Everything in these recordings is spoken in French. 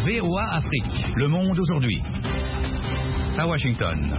VOA Afrique, le monde aujourd'hui. À Washington.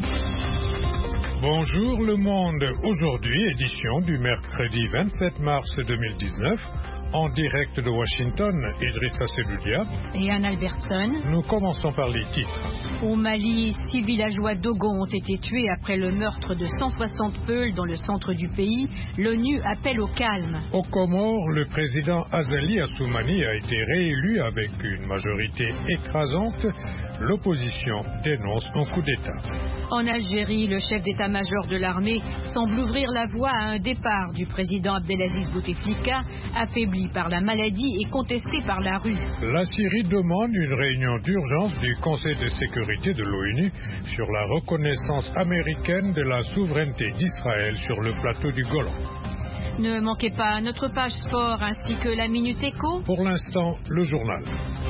Bonjour le monde, aujourd'hui édition du mercredi 27 mars 2019, en direct de Washington, Idrissa Seloudia et Anne Albertson. Nous commençons par les titres. Au Mali, 6 villageois Dogon ont été tués après le meurtre de 160 Peuls dans le centre du pays. L'ONU appelle au calme. Aux Comores, le président Azali Assoumani a été réélu avec une majorité écrasante. L'opposition dénonce un coup d'État. En Algérie, le chef d'état-major de l'armée semble ouvrir la voie à un départ du président Abdelaziz Bouteflika, affaibli par la maladie et contesté par la rue. La Syrie demande une réunion d'urgence du Conseil de sécurité de l'ONU sur la reconnaissance américaine de la souveraineté d'Israël sur le plateau du Golan. Ne manquez pas notre page sport ainsi que la Minute Éco. Pour l'instant, le journal.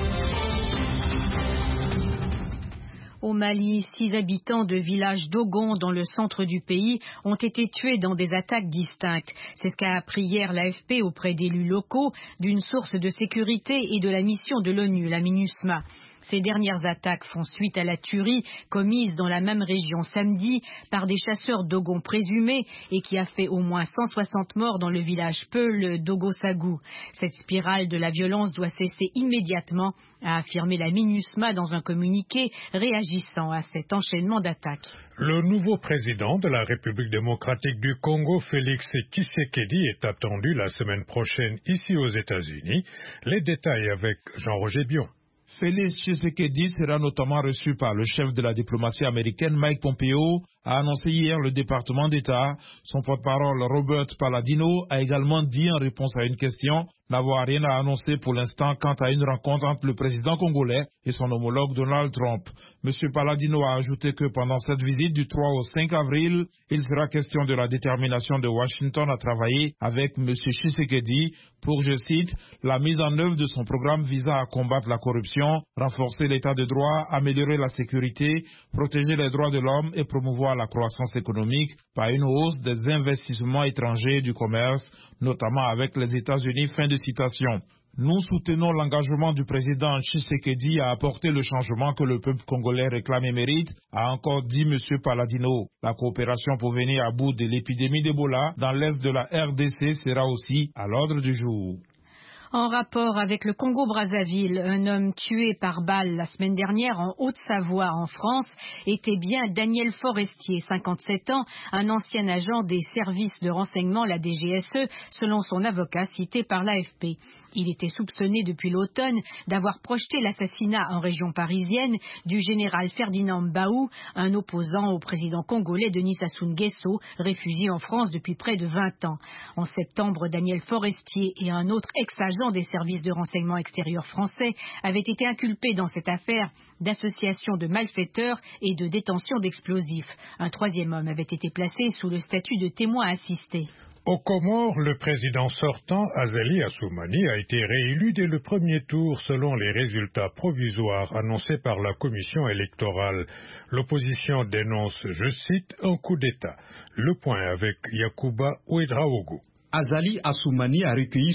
Au Mali, 6 habitants de village Dogon dans le centre du pays ont été tués dans des attaques distinctes. C'est ce qu'a appris hier l'AFP auprès d'élus locaux, d'une source de sécurité et de la mission de l'ONU, la MINUSMA. Ces dernières attaques font suite à la tuerie commise dans la même région samedi par des chasseurs Dogon présumés et qui a fait au moins 160 morts dans le village Peul d'Ogosagou. Cette spirale de la violence doit cesser immédiatement, a affirmé la MINUSMA dans un communiqué réagissant à cet enchaînement d'attaques. Le nouveau président de la République démocratique du Congo, Félix Tshisekedi, est attendu la semaine prochaine ici aux États-Unis. Les détails avec Jean-Roger Bion. Félix Tshisekedi sera notamment reçu par le chef de la diplomatie américaine Mike Pompeo, a annoncé hier le département d'État. Son porte-parole Robert Palladino a également dit en réponse à une question n'avoir rien à annoncer pour l'instant quant à une rencontre entre le président congolais et son homologue Donald Trump. M. Palladino a ajouté que pendant cette visite du 3 au 5 avril, il sera question de la détermination de Washington à travailler avec M. Tshisekedi pour, je cite, la mise en œuvre de son programme visant à combattre la corruption, renforcer l'état de droit, améliorer la sécurité, protéger les droits de l'homme et promouvoir la croissance économique par une hausse des investissements étrangers et du commerce, notamment avec les États-Unis. Fin de citation. Nous soutenons l'engagement du président Tshisekedi à apporter le changement que le peuple congolais réclame et mérite, a encore dit M. Palladino. La coopération pour venir à bout de l'épidémie d'Ebola dans l'est de la RDC sera aussi à l'ordre du jour. En rapport avec le Congo-Brazzaville, un homme tué par balle la semaine dernière en Haute-Savoie, en France, était bien Daniel Forestier, 57 ans, un ancien agent des services de renseignement, la DGSE, selon son avocat cité par l'AFP. Il était soupçonné depuis l'automne d'avoir projeté l'assassinat en région parisienne du général Ferdinand Mbaou, un opposant au président congolais Denis Sassou Nguesso, réfugié en France depuis près de 20 ans. En septembre, Daniel Forestier et un autre ex-agent des services de renseignement extérieurs français avaient été inculpés dans cette affaire d'association de malfaiteurs et de détention d'explosifs. Un troisième homme avait été placé sous le statut de témoin assisté. Aux Comores, le président sortant, Azali Assoumani, a été réélu dès le premier tour selon les résultats provisoires annoncés par la commission électorale. L'opposition dénonce, je cite, un coup d'État. Le point avec Yacouba Ouedraogo. Azali Assoumani a recueilli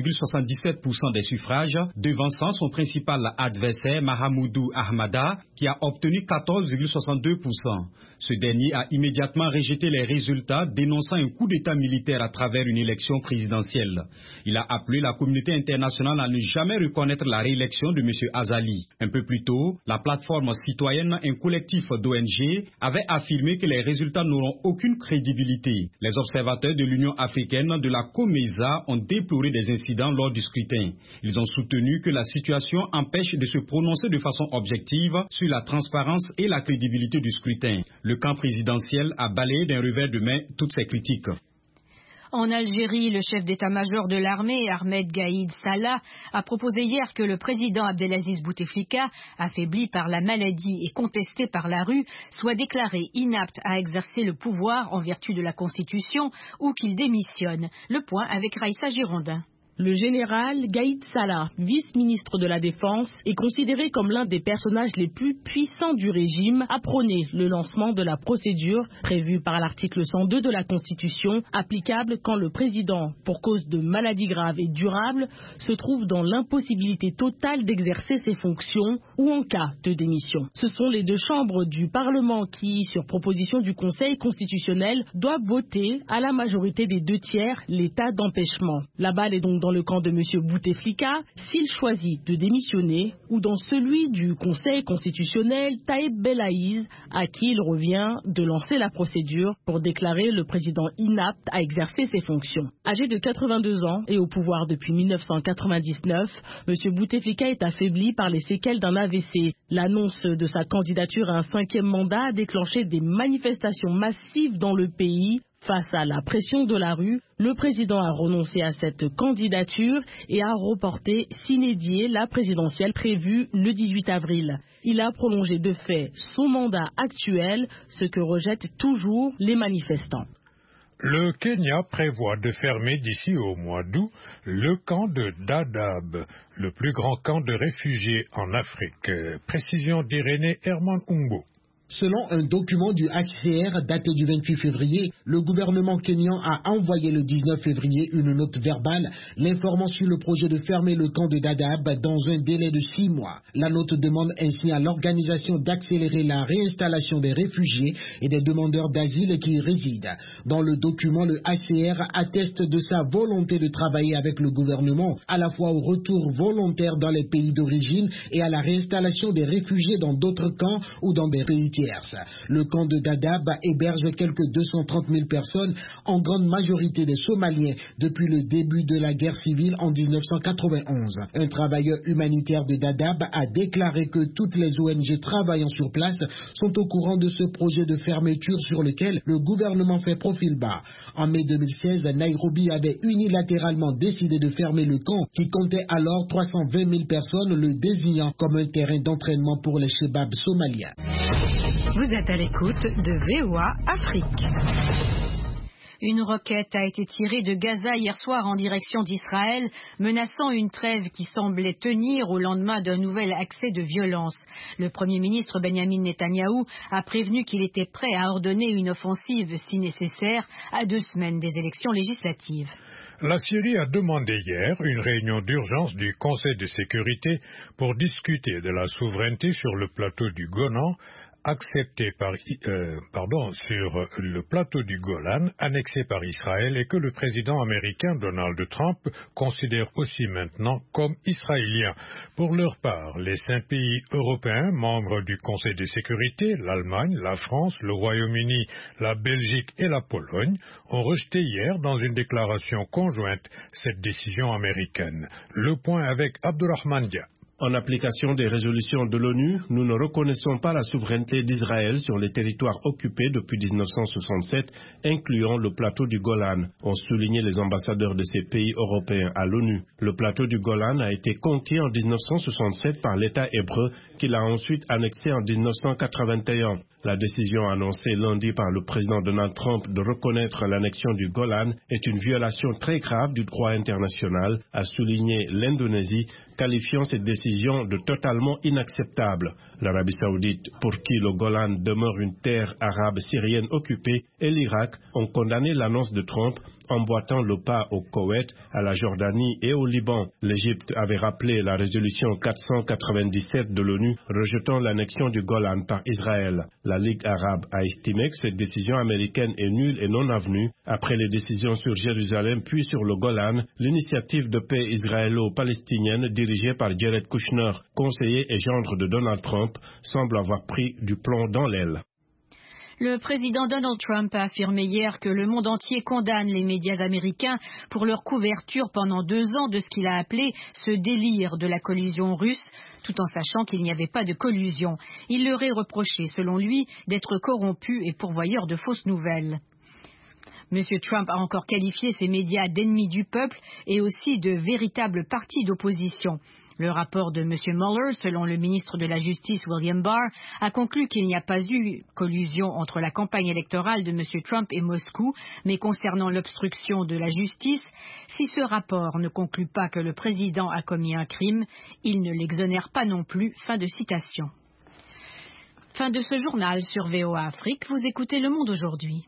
60,77% des suffrages, devançant son principal adversaire Mahamoudou Ahmada, qui a obtenu 14,62%. Ce dernier a immédiatement rejeté les résultats, dénonçant un coup d'État militaire à travers une élection présidentielle. Il a appelé la communauté internationale à ne jamais reconnaître la réélection de M. Azali. Un peu plus tôt, la plateforme citoyenne, un collectif d'ONG, avait affirmé que les résultats n'auront aucune crédibilité. Les observateurs de l'Union africaine de la COMESA ont déploré des incidents lors du scrutin. Ils ont soutenu que la situation empêche de se prononcer de façon objective sur la transparence et la crédibilité du scrutin. Le camp présidentiel a balayé d'un revers de main toutes ces critiques. En Algérie, le chef d'état-major de l'armée, Ahmed Gaïd Salah, a proposé hier que le président Abdelaziz Bouteflika, affaibli par la maladie et contesté par la rue, soit déclaré inapte à exercer le pouvoir en vertu de la Constitution ou qu'il démissionne. Le point avec Raïssa Girondin. Le général Gaïd Salah, vice-ministre de la Défense, est considéré comme l'un des personnages les plus puissants du régime, a prôné le lancement de la procédure prévue par l'article 102 de la Constitution, applicable quand le président, pour cause de maladie grave et durable, se trouve dans l'impossibilité totale d'exercer ses fonctions ou en cas de démission. Ce sont les deux chambres du Parlement qui, sur proposition du Conseil constitutionnel, doivent voter à la majorité des 2/3 l'état d'empêchement. La balle est donc dans le camp de M. Bouteflika s'il choisit de démissionner ou dans celui du Conseil constitutionnel Taïeb Belaïz à qui il revient de lancer la procédure pour déclarer le président inapte à exercer ses fonctions. Âgé de 82 ans et au pouvoir depuis 1999, M. Bouteflika est affaibli par les séquelles d'un AVC. L'annonce de sa candidature à un 5e mandat a déclenché des manifestations massives dans le pays. Face à la pression de la rue, le président a renoncé à cette candidature et a reporté sine die la présidentielle prévue le 18 avril. Il a prolongé de fait son mandat actuel, ce que rejettent toujours les manifestants. Le Kenya prévoit de fermer d'ici au mois d'août le camp de Dadaab, le plus grand camp de réfugiés en Afrique. Précision d'Irénée Herman Umbo. Selon un document du HCR daté du 28 février, le gouvernement kényan a envoyé le 19 février une note verbale l'informant sur le projet de fermer le camp de Dadaab dans un délai de 6 mois. La note demande ainsi à l'organisation d'accélérer la réinstallation des réfugiés et des demandeurs d'asile qui y résident. Dans le document, le HCR atteste de sa volonté de travailler avec le gouvernement à la fois au retour volontaire dans les pays d'origine et à la réinstallation des réfugiés dans d'autres camps ou dans des pays tierces. Le camp de Dadaab héberge quelques 230 000 personnes, en grande majorité des Somaliens, depuis le début de la guerre civile en 1991. Un travailleur humanitaire de Dadaab a déclaré que toutes les ONG travaillant sur place sont au courant de ce projet de fermeture sur lequel le gouvernement fait profil bas. En mai 2016, Nairobi avait unilatéralement décidé de fermer le camp qui comptait alors 320 000 personnes, le désignant comme un terrain d'entraînement pour les chebabs somaliens. Vous êtes à l'écoute de VOA Afrique. Une roquette a été tirée de Gaza hier soir en direction d'Israël, menaçant une trêve qui semblait tenir au lendemain d'un nouvel accès de violence. Le Premier ministre Benjamin Netanyahou a prévenu qu'il était prêt à ordonner une offensive si nécessaire à 2 semaines des élections législatives. La Syrie a demandé hier une réunion d'urgence du Conseil de sécurité pour discuter de la souveraineté sur le plateau du Golan, sur le plateau du Golan, annexé par Israël et que le président américain Donald Trump considère aussi maintenant comme israélien. Pour leur part, les 5 pays européens membres du Conseil de sécurité, l'Allemagne, la France, le Royaume-Uni, la Belgique et la Pologne, ont rejeté hier dans une déclaration conjointe cette décision américaine. Le point avec Abdurrahman Dia. En application des résolutions de l'ONU, nous ne reconnaissons pas la souveraineté d'Israël sur les territoires occupés depuis 1967, incluant le plateau du Golan, ont souligné les ambassadeurs de ces pays européens à l'ONU. Le plateau du Golan a été conquis en 1967 par l'État hébreu, qui l'a ensuite annexé en 1981. La décision annoncée lundi par le président Donald Trump de reconnaître l'annexion du Golan est une violation très grave du droit international, a souligné l'Indonésie, qualifiant cette décision de totalement inacceptable. L'Arabie saoudite, pour qui le Golan demeure une terre arabe syrienne occupée, et l'Irak ont condamné l'annonce de Trump, emboîtant le pas au Koweït, à la Jordanie et au Liban. L'Égypte avait rappelé la résolution 497 de l'ONU rejetant l'annexion du Golan par Israël. La Ligue arabe a estimé que cette décision américaine est nulle et non avenue. Après les décisions sur Jérusalem puis sur le Golan, l'initiative de paix israélo-palestinienne dirigée par Jared Kushner, conseiller et gendre de Donald Trump, semble avoir pris du plomb dans l'aile. Le président Donald Trump a affirmé hier que le monde entier condamne les médias américains pour leur couverture pendant 2 ans de ce qu'il a appelé ce délire de la collusion russe, tout en sachant qu'il n'y avait pas de collusion. Il leur est reproché, selon lui, d'être corrompus et pourvoyeurs de fausses nouvelles. M. Trump a encore qualifié ces médias d'ennemis du peuple et aussi de véritables partis d'opposition. Le rapport de M. Mueller, selon le ministre de la Justice William Barr, a conclu qu'il n'y a pas eu collusion entre la campagne électorale de M. Trump et Moscou, mais concernant l'obstruction de la justice, si ce rapport ne conclut pas que le président a commis un crime, il ne l'exonère pas non plus. Fin de citation. Fin de ce journal sur VOA Afrique. Vous écoutez Le Monde aujourd'hui.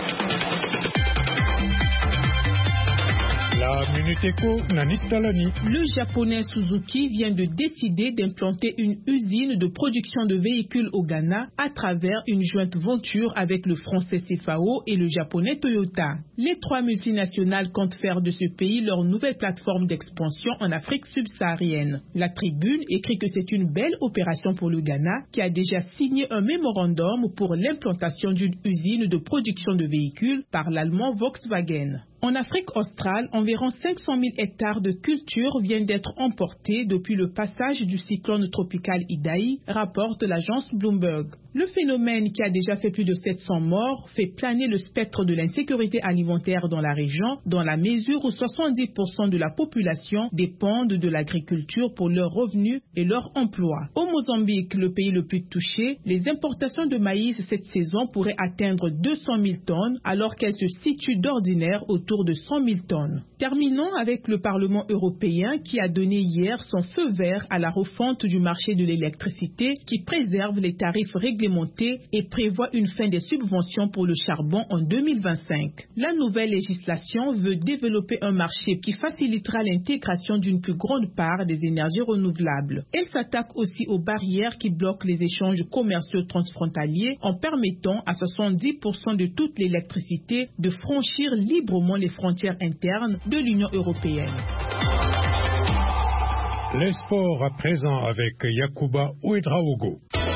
La Minute Éco, Nanit Talani. Le japonais Suzuki vient de décider d'implanter une usine de production de véhicules au Ghana à travers une jointe venture avec le français CFAO et le japonais Toyota. Les trois multinationales comptent faire de ce pays leur nouvelle plateforme d'expansion en Afrique subsaharienne. La Tribune écrit que c'est une belle opération pour le Ghana qui a déjà signé un mémorandum pour l'implantation d'une usine de production de véhicules par l'allemand Volkswagen. En Afrique australe, environ 500 000 hectares de culture viennent d'être emportés depuis le passage du cyclone tropical Idai, rapporte l'agence Bloomberg. Le phénomène, qui a déjà fait plus de 700 morts, fait planer le spectre de l'insécurité alimentaire dans la région, dans la mesure où 70% de la population dépendent de l'agriculture pour leurs revenus et leur emploi. Au Mozambique, le pays le plus touché, les importations de maïs cette saison pourraient atteindre 200 000 tonnes, alors qu'elles se situent d'ordinaire autour de 100 000 tonnes. Terminons avec le Parlement européen qui a donné hier son feu vert à la refonte du marché de l'électricité qui préserve les tarifs réglementés et prévoit une fin des subventions pour le charbon en 2025. La nouvelle législation veut développer un marché qui facilitera l'intégration d'une plus grande part des énergies renouvelables. Elle s'attaque aussi aux barrières qui bloquent les échanges commerciaux transfrontaliers en permettant à 70% de toute l'électricité de franchir librement les frontières internes de l'Union européenne. Les sports à présent avec Yacouba Ouedraogo.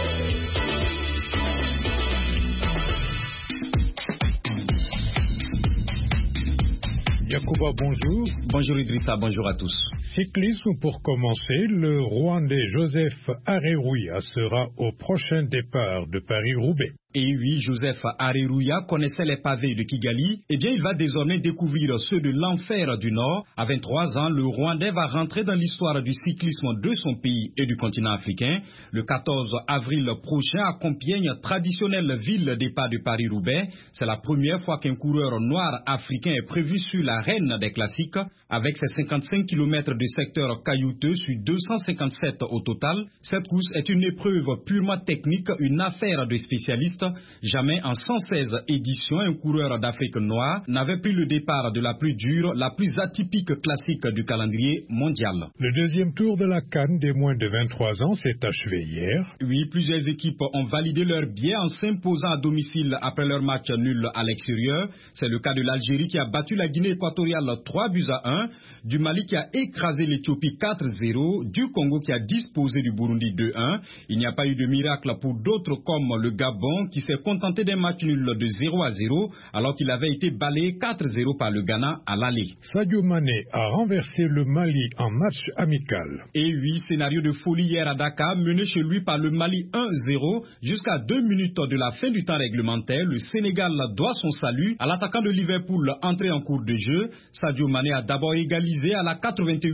Yacouba, bonjour. Bonjour Idrissa, bonjour à tous. Cyclisme pour commencer, le Rwandais Joseph Areruya sera au prochain départ de Paris-Roubaix. Et oui, Joseph Areruya connaissait les pavés de Kigali. Eh bien, il va désormais découvrir ceux de l'enfer du Nord. À 23 ans, le Rwandais va rentrer dans l'histoire du cyclisme de son pays et du continent africain. Le 14 avril prochain, à Compiègne, traditionnelle ville départ de Paris-Roubaix. C'est la première fois qu'un coureur noir africain est prévu sur l'arène des classiques. Avec ses 55 km de secteur caillouteux sur 257 au total, cette course est une épreuve purement technique, une affaire de spécialistes. Jamais en 116 éditions, un coureur d'Afrique noire n'avait pris le départ de la plus dure, la plus atypique classique du calendrier mondial. Le deuxième tour de la CAN des moins de 23 ans s'est achevé hier. Oui, plusieurs équipes ont validé leur billet en s'imposant à domicile après leur match nul à l'extérieur. C'est le cas de l'Algérie qui a battu la Guinée équatoriale 3-1, du Mali qui a écrasé l'Éthiopie 4-0, du Congo qui a disposé du Burundi 2-1. Il n'y a pas eu de miracle pour d'autres comme le Gabon qui s'est contenté d'un match nul de 0-0 alors qu'il avait été balayé 4-0 par le Ghana à l'aller. Sadio Mané a renversé le Mali en match amical. Et oui, scénario de folie hier à Dakar, mené chez lui par le Mali 1-0 jusqu'à 2 minutes de la fin du temps réglementaire. Le Sénégal doit son salut à l'attaquant de Liverpool entré en cours de jeu. Sadio Mané a d'abord égalisé à la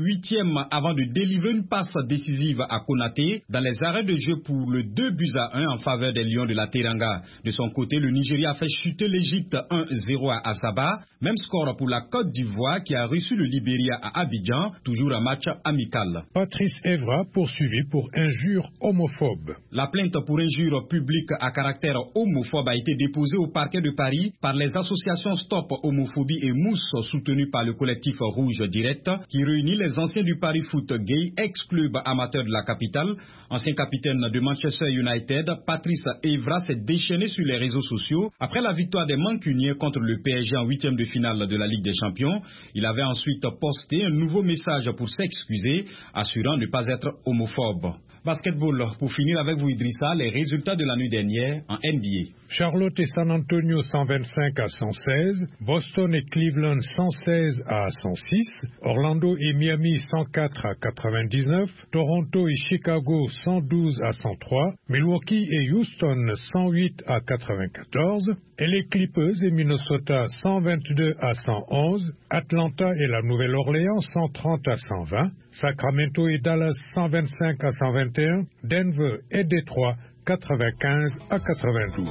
88e avant de délivrer une passe décisive à Konaté dans les arrêts de jeu pour le 2-1 en faveur des Lions de la Teranga. De son côté, le Nigeria a fait chuter l'Égypte 1-0 à Asaba. Même score pour la Côte d'Ivoire qui a reçu le Libéria à Abidjan, toujours un match amical. Patrice Evra poursuivi pour injure homophobe. La plainte pour injure publique à caractère homophobe a été déposée au parquet de Paris par les associations Stop Homophobie et Mousse soutenues par le collectif Rouge Direct qui réunit les anciens du Paris Foot Gay, ex-club amateur de la capitale. Ancien capitaine de Manchester United, Patrice Evra s'est déchaîné sur les réseaux sociaux après la victoire des Mancuniens contre le PSG en 8e de finale de la Ligue des Champions. Il avait ensuite posté un nouveau message pour s'excuser, assurant ne pas être homophobe. Basketball, pour finir avec vous Idrissa, les résultats de la nuit dernière en NBA. Charlotte et San Antonio 125 à 116, Boston et Cleveland 116 à 106, Orlando et Miami 104 à 99, Toronto et Chicago 112 à 103, Milwaukee et Houston 108 à 94, et les Clippers et Minnesota 122 à 111, Atlanta et la Nouvelle-Orléans 130 à 120, Sacramento et Dallas 125 à 121, Denver et Détroit 95 à 92.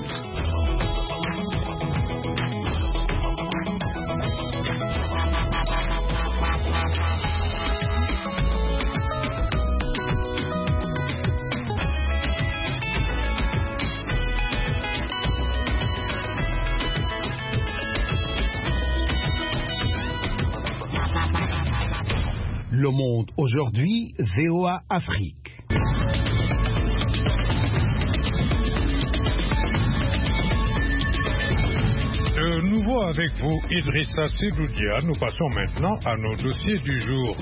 Le Monde aujourd'hui, VOA Afrique. De nouveau avec vous, Idrissa Sedoudia, nous passons maintenant à nos dossiers du jour.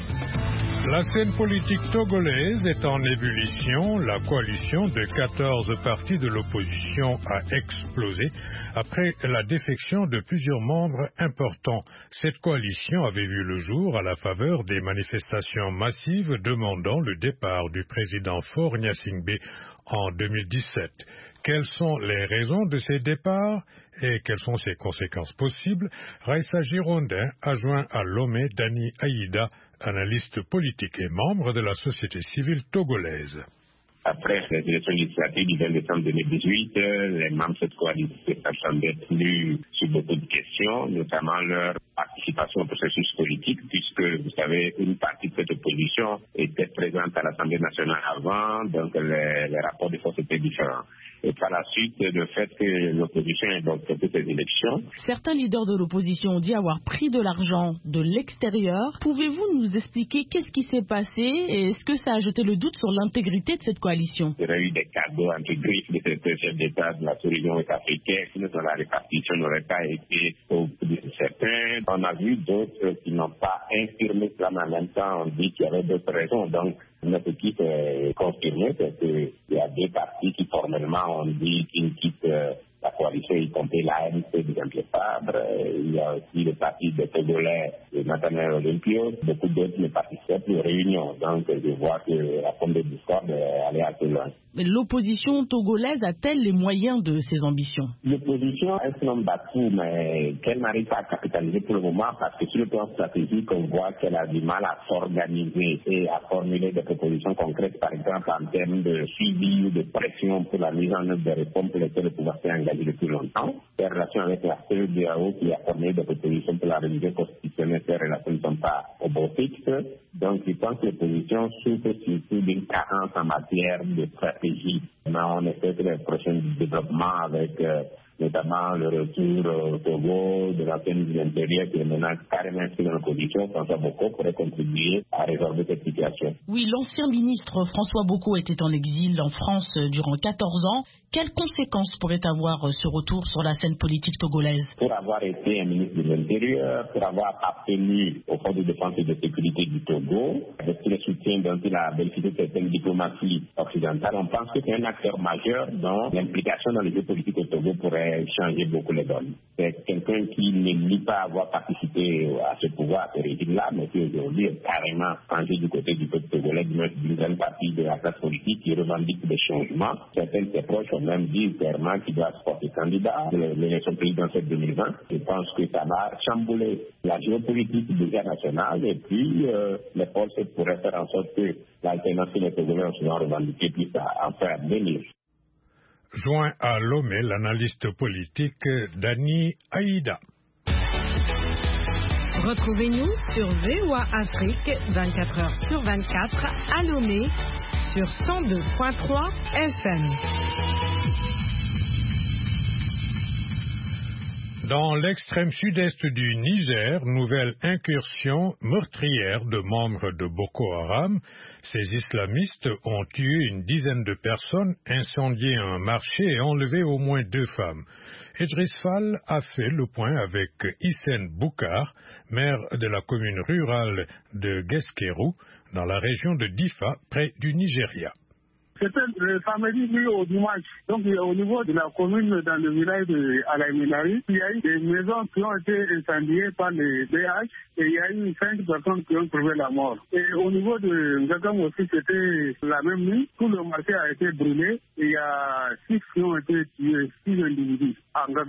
La scène politique togolaise est en ébullition. La coalition de 14 partis de l'opposition a explosé après la défection de plusieurs membres importants. Cette coalition avait vu le jour à la faveur des manifestations massives demandant le départ du président Faure Gnassingbé en 2017. Quelles sont les raisons de ces départs et quelles sont ses conséquences possibles? Raissa Girondin a joint à Lomé Dani Aïda, analyste politique et membre de la société civile togolaise. Après les élections législatives du 20 décembre 2018, les membres de cette coalition ne s'attendaient plus sur beaucoup de questions, notamment leur participation au processus politique, puisque, vous savez, une partie de cette opposition était présente à l'Assemblée nationale avant, donc les rapports de force étaient différents. Et par la suite, le fait que l'opposition ait donc fait ces élections. Certains leaders de l'opposition ont dit avoir pris de l'argent de l'extérieur. Pouvez-vous nous expliquer qu'est-ce qui s'est passé et est-ce que ça a jeté le doute sur l'intégrité de cette coalition? Il y aurait eu des cadeaux entre griffes de certains chefs d'État de la sous-région ouest-africaine, dont la répartition n'aurait pas été au bout de certains. On a vu d'autres qui n'ont pas infirmé cela, mais en même temps, on dit qu'il y avait d'autres raisons. Donc, notre équipe est confirmée parce qu'il y a deux partis qui formellement ont dit qu'ils quittent la coalition, y compris l'ANC de Jean-Pierre Fabre. Il y a aussi le parti des Togolais de Nathaniel Olympio. Beaucoup d'autres ne participaient plus aux réunions. Donc, je vois que la forme de discorde est allée assez loin. Mais l'opposition togolaise a-t-elle les moyens de ses ambitions? L'opposition est un homme battu, mais qu'elle n'arrive pas à capitaliser pour le moment parce que sur le plan stratégique, on voit qu'elle a du mal à s'organiser et à formuler des propositions concrètes, par exemple en termes de suivi ou de pression pour la mise en œuvre des réformes pour lesquelles le pouvoir s'est engagé depuis longtemps. Les relations avec la CEDEAO qui a formulé des propositions pour la révision constitutionnelle, ces relations ne sont pas au beau fixe. Donc, je pense que l'opposition souffre surtout d'une carence en matière de stratégie. Mais on essaie que les prochains développements avec notamment le retour au Togo de l'ancien ministre de l'Intérieur qui est maintenant carrément inscrit dans l'opposition, François Boko, pourrait contribuer à résorber cette situation. Oui, l'ancien ministre François Boko était en exil en France durant 14 ans. Quelles conséquences pourrait avoir ce retour sur la scène politique togolaise? Pour avoir été un ministre de l'Intérieur, pour avoir appartenu au Fonds de défense et de sécurité du Togo, avec tous les soutiens dont il a bénéficié de certaines diplomaties occidentales, on pense que c'est un acteur majeur dont l'implication dans les jeux politiques au Togo pourrait changer beaucoup les donnes. C'est quelqu'un qui ne nie pas avoir participé à ce pouvoir, à ce régime-là, mais qui aujourd'hui est carrément rangé du côté du peuple togolais, d'une grande partie de la classe politique qui revendique des changements. Certains de ses proches ont même dit clairement qu'il doit se porter candidat à l'élection présidentielle 2020. Je pense que ça va chambouler la géopolitique déjà nationale et puis les forces pourraient faire en sorte que l'alternance et les Togolais seront revendiqués plus à faire venir. Joint à Lomé, l'analyste politique Dani Aïda. Retrouvez-nous sur VOA Afrique 24h sur 24 à Lomé sur 102.3 FM. Dans l'extrême sud-est du Niger, nouvelle incursion meurtrière de membres de Boko Haram. Ces islamistes ont tué une dizaine de personnes, incendié un marché et enlevé au moins 2 femmes. Idriss Fall a fait le point avec Hissène Boukar, maire de la commune rurale de Guesquerou, dans la région de Difa, près du Nigeria. C'était le samedi nuit au dimanche. Donc au niveau de la commune, dans le village de Alaïminari, il y a eu des maisons qui ont été incendiées par les BH et il y a eu 5 personnes qui ont trouvé la mort. Et au niveau de Ngagam aussi, c'était la même nuit. Tout le marché a été brûlé et il y a 6 qui ont été tués, 6 individus à Ngagam.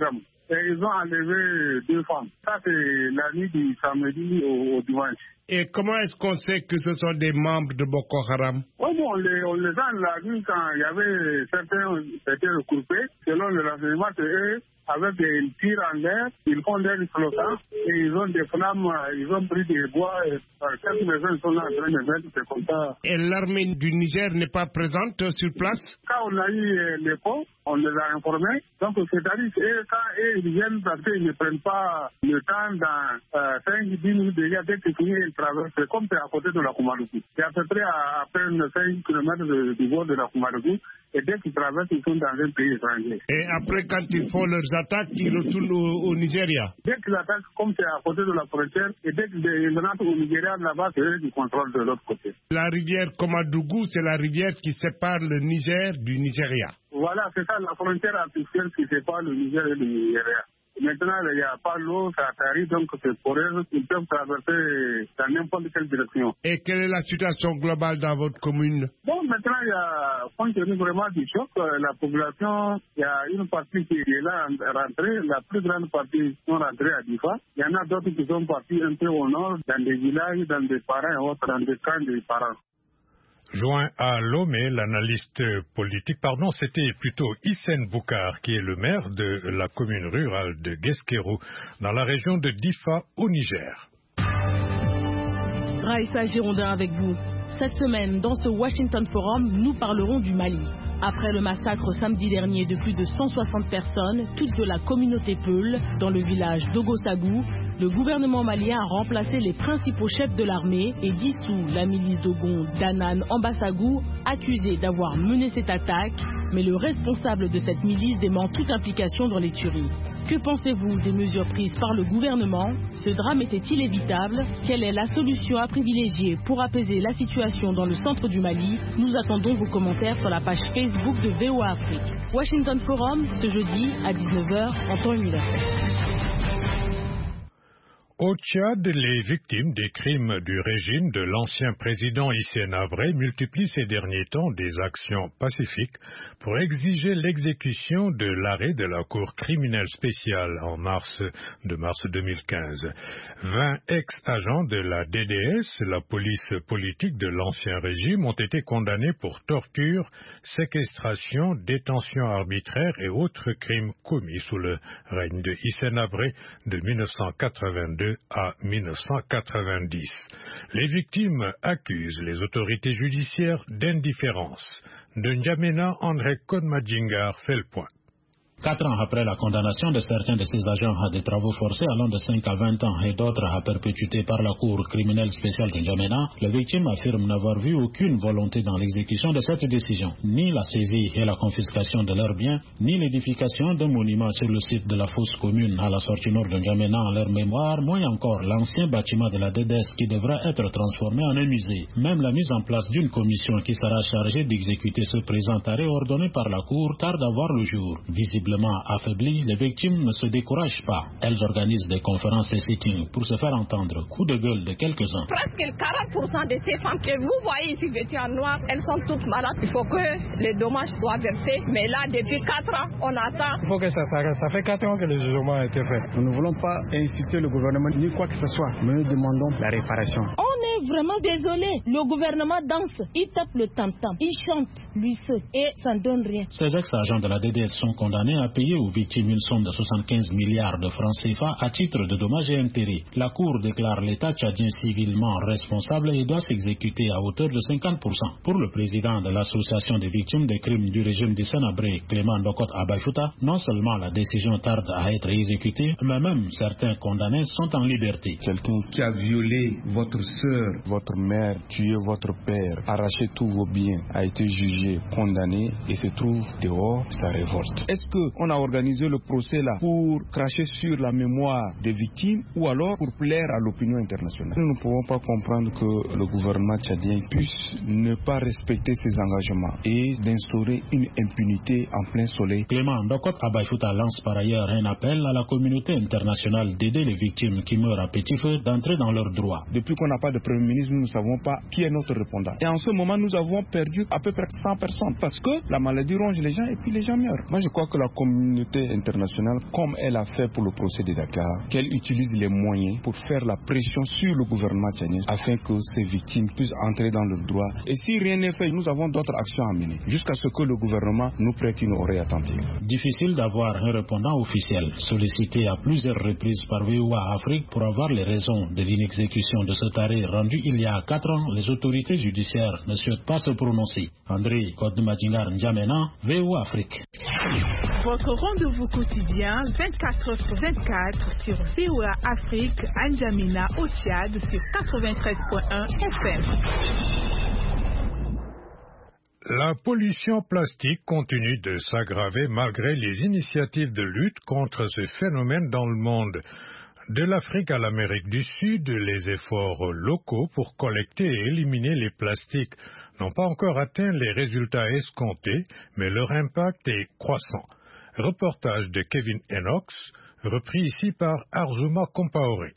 et ils ont enlevé 2 femmes. Ça, c'est la nuit du samedi au dimanche. Et comment est-ce qu'on sait que ce sont des membres de Boko Haram? Oh bon, on les a la nuit quand il y avait certains regroupés. Selon le renseignement, c'est eux, avec des tirs en l'air, ils font des explosions et ils ont des flammes, ils ont pris des bois et quelques maisons sont là en train de mettre, c'est comme ça. Et l'armée du Niger n'est pas présente sur place? Quand on a eu les ponts, on les a informés. Donc, c'est-à-dire quand ils viennent parce qu'ils ne prennent pas le temps dans 5-10 minutes déjà, dès qu'ils finissent, ils traversent, comme c'est à côté de la Koumadougou. C'est à peu près à peine 5 km du bord de la Koumadougou. Et dès qu'ils traversent, ils sont dans un pays étranger. Et après, quand ils font leurs attaques, ils retournent au Nigeria? Dès qu'ils attaquent, comme c'est à côté de la frontière, et dès qu'ils rentrent au Nigeria, là-bas, c'est eux qui contrôlent de l'autre côté. La rivière Koumadougou, c'est la rivière qui sépare le Niger du Nigeria. Voilà, c'est ça, la frontière artificielle qui sépare le Niger et le Nigeria. Maintenant, il n'y a pas l'eau, ça arrive, donc c'est pour eux, ils peuvent traverser dans n'importe quelle direction. Et quelle est la situation globale dans votre commune? Bon, maintenant, il y a, compte tenu vraiment du choc, la population, il y a une partie qui est là rentrée, la plus grande partie sont rentrées à Difa. Il y en a d'autres qui sont partis un peu au nord, dans des villages, dans des parents et autres, dans des camps des parents. Joint à Lomé, l'analyste politique, c'était plutôt Hissène Boukar, qui est le maire de la commune rurale de Gueskérou, dans la région de Difa, au Niger. Raïssa Girondin avec vous. Cette semaine, dans ce Washington Forum, nous parlerons du Mali. Après le massacre samedi dernier de plus de 160 personnes, toutes de la communauté Peul, dans le village d'Ogosagou, le gouvernement malien a remplacé les principaux chefs de l'armée et dissous la milice d'Ogon d'Anan Ambasagou, accusée d'avoir mené cette attaque, mais le responsable de cette milice dément toute implication dans les tueries. Que pensez-vous des mesures prises par le gouvernement? Ce drame était-il évitable? Quelle est la solution à privilégier pour apaiser la situation dans le centre du Mali? Nous attendons vos commentaires sur la page Facebook de VOA Afrique. Washington Forum, ce jeudi à 19h en temps universel. Au Tchad, les victimes des crimes du régime de l'ancien président Hissène Habré multiplient ces derniers temps des actions pacifiques pour exiger l'exécution de l'arrêt de la Cour criminelle spéciale en mars 2015. 20 ex-agents de la DDS, la police politique de l'ancien régime, ont été condamnés pour torture, séquestration, détention arbitraire et autres crimes commis sous le règne de Hissène Habré de 1982 à 1990. Les victimes accusent les autorités judiciaires d'indifférence. De N'Djamena, André Kodmadjingar fait le point. 4 ans après la condamnation de certains de ces agents à des travaux forcés allant de 5 à 20 ans et d'autres à perpétuité par la Cour criminelle spéciale de N'Djamena, les victimes affirment n'avoir vu aucune volonté dans l'exécution de cette décision. Ni la saisie et la confiscation de leurs biens, ni l'édification d'un monument sur le site de la fosse commune à la sortie nord de N'Djamena en leur mémoire, moins encore l'ancien bâtiment de la DDS qui devra être transformé en un musée. Même la mise en place d'une commission qui sera chargée d'exécuter ce présent arrêt ordonné par la Cour tarde à voir le jour. Visiblement affaiblies, les victimes ne se découragent pas. Elles organisent des conférences et sittings pour se faire entendre. Coup de gueule de quelques-uns. Presque 40% de ces femmes que vous voyez ici vêtues en noir, elles sont toutes malades. Il faut que les dommages soient versés. Mais là, depuis 4 ans, on attend. Il faut que ça s'arrête. Ça fait 4 ans que le jugement a été fait. Nous ne voulons pas inciter le gouvernement ni quoi que ce soit. Mais nous demandons la réparation. On est vraiment désolé. Le gouvernement danse. Il tape le tam-tam. Il chante, lui seul. Et ça ne donne rien. Ces ex-agents de la DDS sont condamnés à payer aux victimes une somme de 75 milliards de francs CFA à titre de dommages et intérêts. La Cour déclare l'État tchadien civilement responsable et doit s'exécuter à hauteur de 50%. Pour le président de l'association des victimes des crimes du régime d'Hissène Habré, Clément Ndokot Abaïfouta, non seulement la décision tarde à être exécutée, mais même certains condamnés sont en liberté. Quelqu'un qui a violé votre sœur, votre mère, tué votre père, arraché tous vos biens, a été jugé, condamné et se trouve dehors, ça révolte. Est-ce qu'on a organisé le procès là pour cracher sur la mémoire des victimes ou alors pour plaire à l'opinion internationale? Nous ne pouvons pas comprendre que le gouvernement tchadien puisse ne pas respecter ses engagements et d'instaurer une impunité en plein soleil. Clément Ndokot Abaïfouta lance par ailleurs un appel à la communauté internationale d'aider les victimes qui meurent à petit feu d'entrer dans leurs droits. Depuis qu'on n'a pas de Premier ministre, nous ne savons pas qui est notre répondant. Et en ce moment, nous avons perdu à peu près 100 personnes parce que la maladie ronge les gens et puis les gens meurent. Moi, je crois que la communauté internationale, comme elle a fait pour le procès de Dakar, qu'elle utilise les moyens pour faire la pression sur le gouvernement tchadien afin que ces victimes puissent entrer dans le droit. Et si rien n'est fait, nous avons d'autres actions à mener jusqu'à ce que le gouvernement nous prête une oreille attentive. Difficile d'avoir un répondant officiel sollicité à plusieurs reprises par VOA Afrique pour avoir les raisons de l'inexécution de cet arrêt rendu il y a 4 ans. Les autorités judiciaires ne souhaitent pas se prononcer. André Kodmadingar N'Djamena, VOA Afrique. Votre rendez-vous quotidien 24h/24 sur VOA Afrique, à N'Djamena au Tchad sur 93.1 FM. La pollution plastique continue de s'aggraver malgré les initiatives de lutte contre ce phénomène dans le monde. De l'Afrique à l'Amérique du Sud, les efforts locaux pour collecter et éliminer les plastiques n'ont pas encore atteint les résultats escomptés, mais leur impact est croissant. Reportage de Kevin Enox, repris ici par Arzuma Compaoré.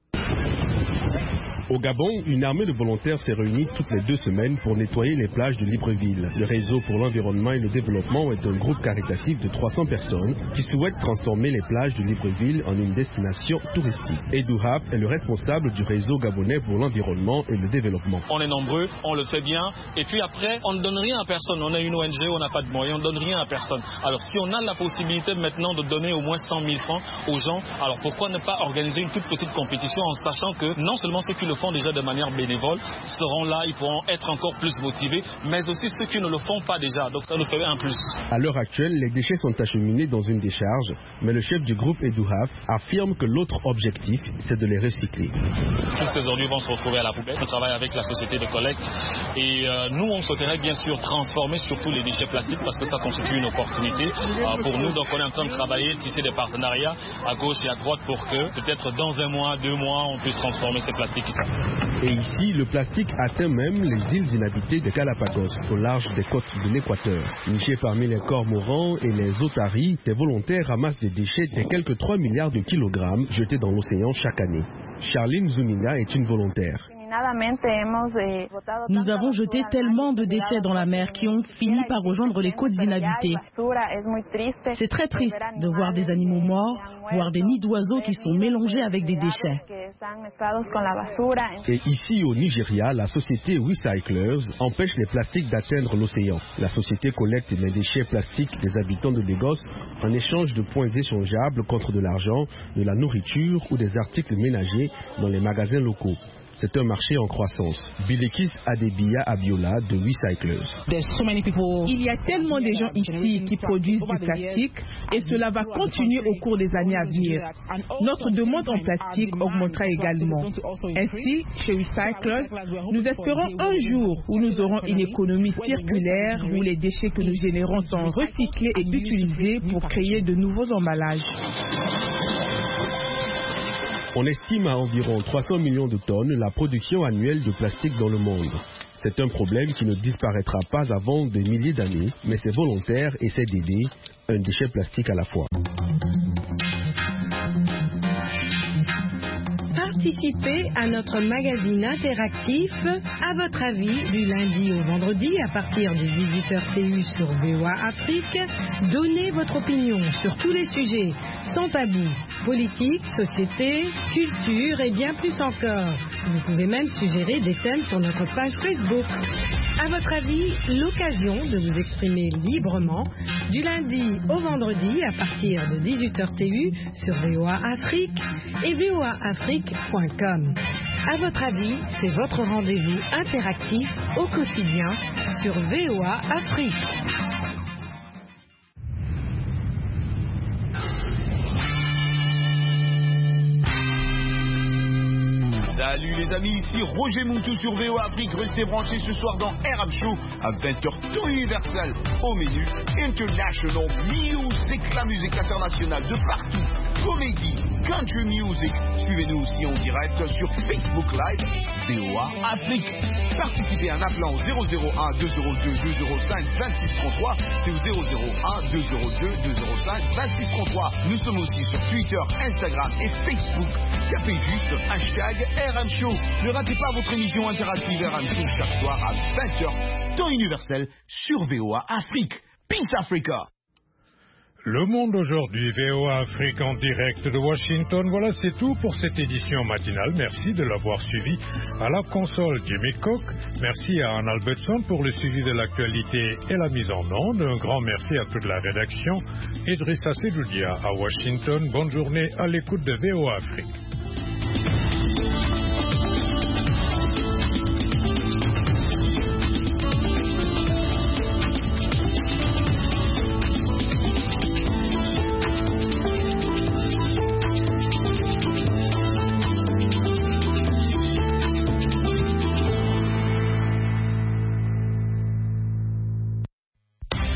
Au Gabon, une armée de volontaires s'est réunie toutes les 2 semaines pour nettoyer les plages de Libreville. Le Réseau pour l'environnement et le développement est un groupe caritatif de 300 personnes qui souhaite transformer les plages de Libreville en une destination touristique. Edou Hap est le responsable du Réseau gabonais pour l'environnement et le développement. On est nombreux, on le fait bien, et puis après, on ne donne rien à personne. On est une ONG, on n'a pas de moyens, on ne donne rien à personne. Alors si on a la possibilité maintenant de donner au moins 100 000 francs aux gens, alors pourquoi ne pas organiser une toute petite compétition en sachant que non seulement ceux qui le font déjà de manière bénévole seront là, ils pourront être encore plus motivés, mais aussi ceux qui ne le font pas déjà, donc ça nous fait un plus. À l'heure actuelle, les déchets sont acheminés dans une décharge, mais le chef du groupe Edou Haf affirme que l'autre objectif, c'est de les recycler. Toutes ces ordures vont se retrouver à la poubelle. On travaille avec la société de collecte et nous, on souhaiterait bien sûr transformer surtout les déchets plastiques parce que ça constitue une opportunité pour nous. Donc on est en train de travailler, tisser des partenariats à gauche et à droite pour que peut-être dans 1 mois, 2 mois, on puisse transformer ces plastiques ici. Et ici, le plastique atteint même les îles inhabitées de Galapagos, au large des côtes de l'Équateur. Nichés parmi les cormorans et les otaries, des volontaires ramassent des déchets de quelques 3 milliards de kilogrammes jetés dans l'océan chaque année. Charline Zumina est une volontaire. Nous avons jeté tellement de déchets dans la mer qui ont fini par rejoindre les côtes inhabitées. C'est très triste de voir des animaux morts, voir des nids d'oiseaux qui sont mélangés avec des déchets. Et ici au Nigeria, la société Recyclers empêche les plastiques d'atteindre l'océan. La société collecte les déchets plastiques des habitants de Lagos en échange de points échangeables contre de l'argent, de la nourriture ou des articles ménagers dans les magasins locaux. C'est un marché en croissance. Bilikis Adebiya Abiola de Recyclers. Il y a tellement de gens ici qui produisent du plastique et cela va continuer au cours des années à venir. Notre demande en plastique augmentera également. Ainsi, chez Recyclers, nous espérons un jour où nous aurons une économie circulaire où les déchets que nous générons sont recyclés et utilisés pour créer de nouveaux emballages. On estime à environ 300 millions de tonnes la production annuelle de plastique dans le monde. C'est un problème qui ne disparaîtra pas avant des milliers d'années, mais ces volontaires essaient d'aider, un déchet plastique à la fois. Participez à notre magazine interactif À votre avis du lundi au vendredi à partir de 18h TU sur VOA Afrique. Donnez votre opinion sur tous les sujets sans tabou, politique, société, culture et bien plus encore. Vous pouvez même suggérer des thèmes sur notre page Facebook. À votre avis, l'occasion de vous exprimer librement du lundi au vendredi à partir de 18h TU sur VOA Afrique et voaafrique.com. À votre avis, c'est votre rendez-vous interactif au quotidien sur VOA Afrique. Salut les amis, ici Roger Moutou sur VOA Afrique. Restez branchés ce soir dans RM Show à 20h temps universel. Au menu International Music, la musique internationale de partout. Comédie, country music. Suivez-nous aussi en direct sur Facebook Live VOA Afrique. Participez en appelant au 001 202 205 2633. C'est au 001 202 205 2633. Nous sommes aussi sur Twitter, Instagram et Facebook. Tapez juste hashtag RM Show. Ne ratez pas votre émission interactive RM Show chaque soir à 20h, temps universel sur VOA Afrique. Peace Africa. Le Monde aujourd'hui, VOA Afrique en direct de Washington. Voilà, c'est tout pour cette édition matinale. Merci de l'avoir suivi. À la console, Jimmy Cook. Merci à Anne Albertson pour le suivi de l'actualité et la mise en onde. Un grand merci à toute la rédaction. Idrissa Sedoudia à Washington. Bonne journée à l'écoute de VOA Afrique.